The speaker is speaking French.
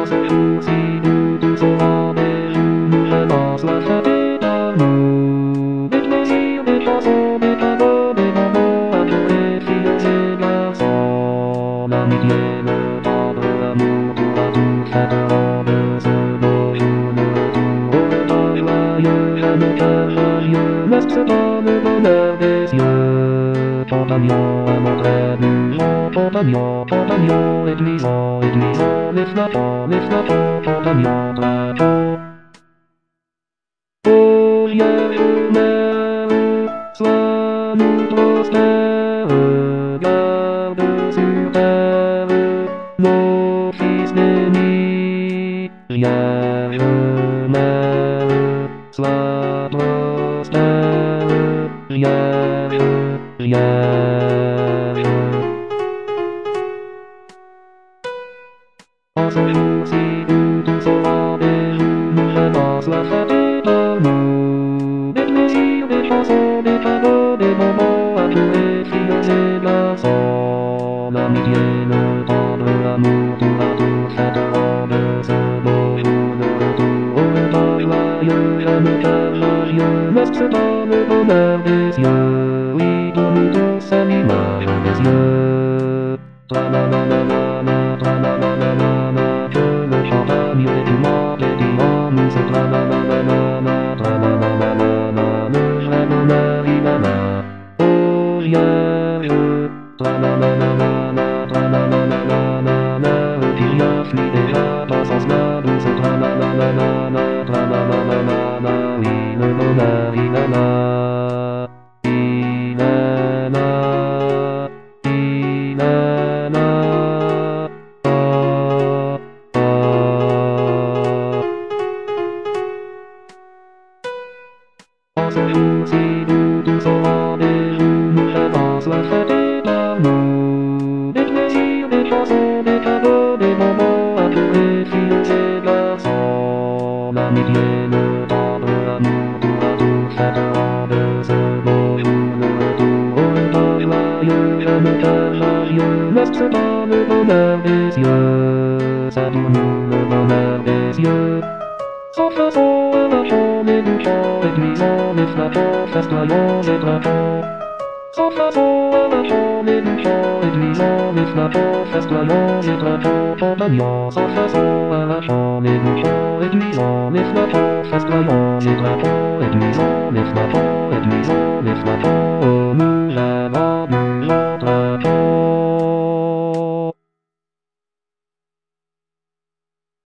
Reste dans le bonheur des yeux. Pantagnon, amour très brûlant. Pantagnon, Pantagnon, églison, églison. Les flappants, Pantagnon, drapeau. Oh, Jérusalem, sois nous prospère. Garde sur terre nos fils bénis. Jérusalem, sois prospère. En ce jour-ci où tout sera béni, nous avance la fête pour nous. Des plaisirs, des chansons, des cadeaux, des bonbons à tous les filles et garçons. L'amitié, le temps de l'amour, tour à tour fêteront de ce beau jour de retour. Au temps joyeux, jeune cœur joyeux, reste dans le bonheur des yeux. Oui, pour nous tous, c'est l'image des yeux. Tra-la-la-la-la-la, tra-la-la-la-la-la, que le champagne et du monde et du monde se tra-la-la-la-la-la, tra-la-la-la-la-la, le vrai bonheur il est là. Oh yeah, tra-la-la-la-la-la, tra-la-la-la-la-la, qu'il y a fuit déjà dans son sens douce, tra-la-la-la-la-la, tra-la-la-la-la-la, oui, le bonheur il est là. Il est là. Il est là. En ce jour-ci où tout sera béni, nous avance la fête par nous. Des plaisirs, des chansons, des cadeaux, des bonbons à tous les filles et garçons. L'amitié, le temps de l'amour, tour à tour fêteront de ce beau jour de retour. Au temps joyeux, jeune cœur joyeux, reste dans le bonheur des yeux. C'est pour nous le bonheur des yeux. Sans façon, arrachons les bouchons, églissons les flappants, festoyons et drapeaux. Sans façon, arrachons les bouchons, églissons les flappants, festoyons et drapeaux. Pantagnon, sans façon, arrachons les bouchons, églissons les flappants, festoyons et drapeaux. Églissons les flappants, églissons les flappants.